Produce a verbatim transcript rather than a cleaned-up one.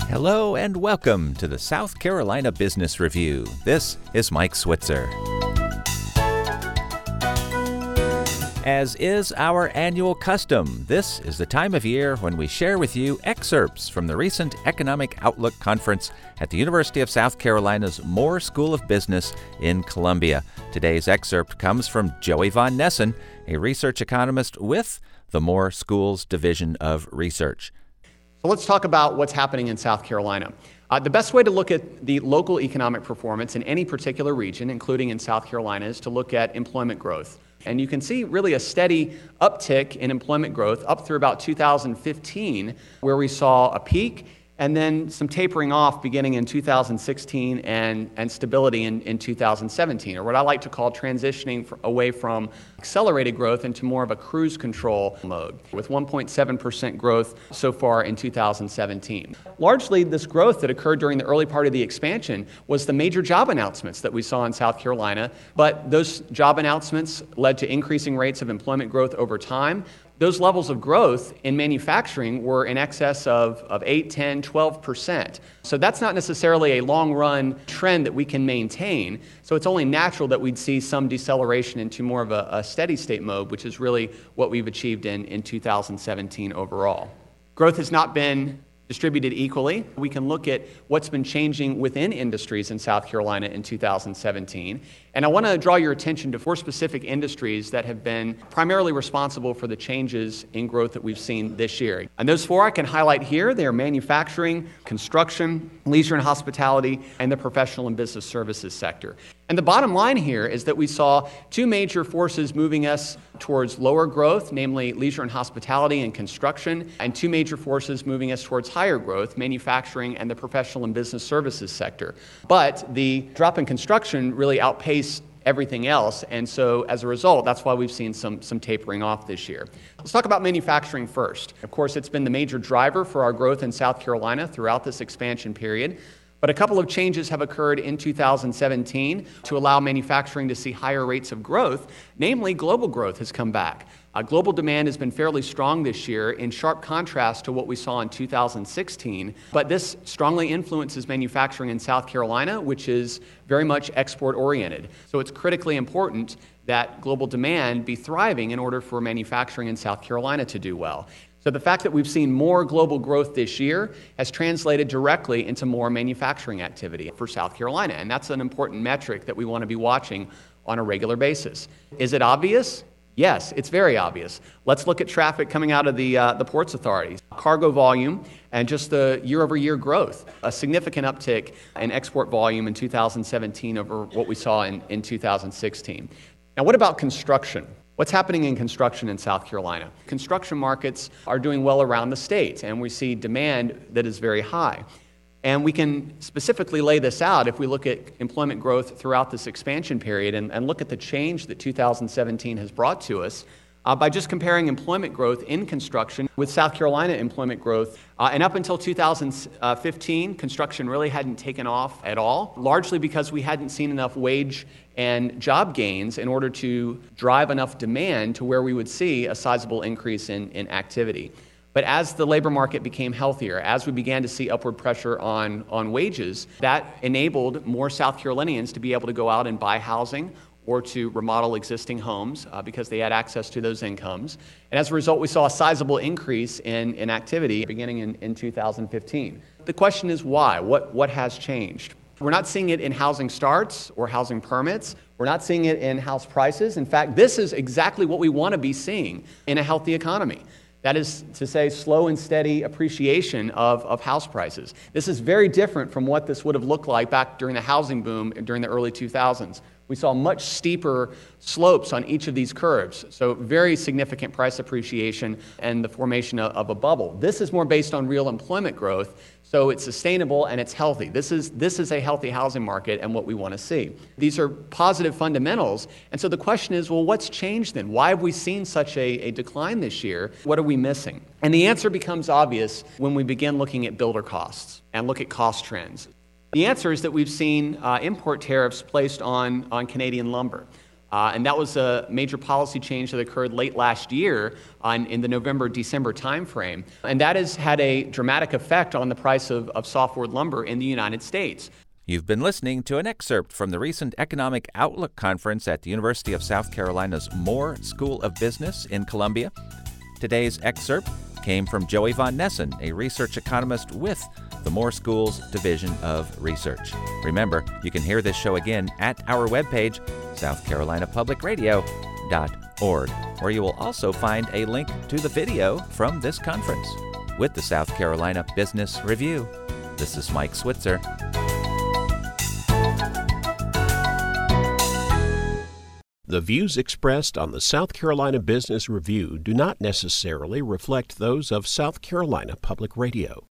Hello and welcome to the South Carolina Business Review. This is Mike Switzer. As is our annual custom, this is the time of year when we share with you excerpts from the recent Economic Outlook Conference at the University of South Carolina's Moore School of Business in Columbia. Today's excerpt comes from Joey Von Nessen, a research economist with the Moore School's Division of Research. So let's talk about what's happening in South Carolina. Uh, the best way to look at the local economic performance in any particular region, including in South Carolina, is to look at employment growth. And you can see really a steady uptick in employment growth up through about two thousand fifteen, where we saw a peak and then some tapering off beginning in two thousand sixteen and, and stability in, in two thousand seventeen, or what I like to call transitioning for, away from accelerated growth into more of a cruise control mode, with one point seven percent growth so far in two thousand seventeen. Largely, this growth that occurred during the early part of the expansion was the major job announcements that we saw in South Carolina, but those job announcements led to increasing rates of employment growth over time. Those levels of growth in manufacturing were in excess of, of eight, ten, twelve percent. So that's not necessarily a long-run trend that we can maintain. So it's only natural that we'd see some deceleration into more of a, a steady-state mode, which is really what we've achieved in, in two thousand seventeen overall. Growth has not been distributed equally. We can look at what's been changing within industries in South Carolina in two thousand seventeen. And I want to draw your attention to four specific industries that have been primarily responsible for the changes in growth that we've seen this year. And those four I can highlight here. They are manufacturing, construction, leisure and hospitality, and the professional and business services sector. And the bottom line here is that we saw two major forces moving us towards lower growth, namely leisure and hospitality and construction, and two major forces moving us towards higher growth, manufacturing and the professional and business services sector. But the drop in construction really outpaced everything else, and so as a result, that's why we've seen some, some tapering off this year. Let's talk about manufacturing first. Of course, it's been the major driver for our growth in South Carolina throughout this expansion period. But a couple of changes have occurred in two thousand seventeen to allow manufacturing to see higher rates of growth. Namely, global growth has come back. Uh, global demand has been fairly strong this year, in sharp contrast to what we saw in two thousand sixteen. But this strongly influences manufacturing in South Carolina, which is very much export-oriented. So it's critically important that global demand be thriving in order for manufacturing in South Carolina to do well. So the fact that we've seen more global growth this year has translated directly into more manufacturing activity for South Carolina, and that's an important metric that we want to be watching on a regular basis. Is it obvious? Yes, it's very obvious. Let's look at traffic coming out of the, uh, the ports authorities. Cargo volume and just the year-over-year growth. A significant uptick in export volume in two thousand seventeen over what we saw in, in two thousand sixteen. Now, what about construction? What's happening in construction in South Carolina? Construction markets are doing well around the state, and we see demand that is very high. And we can specifically lay this out if we look at employment growth throughout this expansion period and, and look at the change that two thousand seventeen has brought to us uh, by just comparing employment growth in construction with South Carolina employment growth. Uh, and up until two thousand fifteen, construction really hadn't taken off at all, largely because we hadn't seen enough wage and job gains in order to drive enough demand to where we would see a sizable increase in, in activity. But as the labor market became healthier, as we began to see upward pressure on, on wages, that enabled more South Carolinians to be able to go out and buy housing or to remodel existing homes uh, because they had access to those incomes. And as a result, we saw a sizable increase in, in activity beginning in, in two thousand fifteen. The question is why? What, what has changed? We're not seeing it in housing starts or housing permits. We're not seeing it in house prices. In fact, this is exactly what we want to be seeing in a healthy economy. That is to say, slow and steady appreciation of, of house prices. This is very different from what this would have looked like back during the housing boom during the early two thousands. We saw much steeper slopes on each of these curves, so very significant price appreciation and the formation of, of a bubble. This is more based on real employment growth, so it's sustainable and it's healthy. This is, this is a healthy housing market and what we want to see. These are positive fundamentals, and so the question is, well, what's changed then? Why have we seen such a, a decline this year? What are we missing? And the answer becomes obvious when we begin looking at builder costs and look at cost trends. The answer is that we've seen uh, import tariffs placed on, on Canadian lumber. Uh, Uh, and that was a major policy change that occurred late last year on, in the November-December timeframe. And that has had a dramatic effect on the price of, of softwood lumber in the United States. You've been listening to an excerpt from the recent Economic Outlook Conference at the University of South Carolina's Moore School of Business in Columbia. Today's excerpt came from Joey Von Nessen, a research economist with the Moore School's Division of Research. Remember, you can hear this show again at our webpage, south carolina public radio dot org, where you will also find a link to the video from this conference. With the South Carolina Business Review, this is Mike Switzer. The views expressed on the South Carolina Business Review do not necessarily reflect those of South Carolina Public Radio.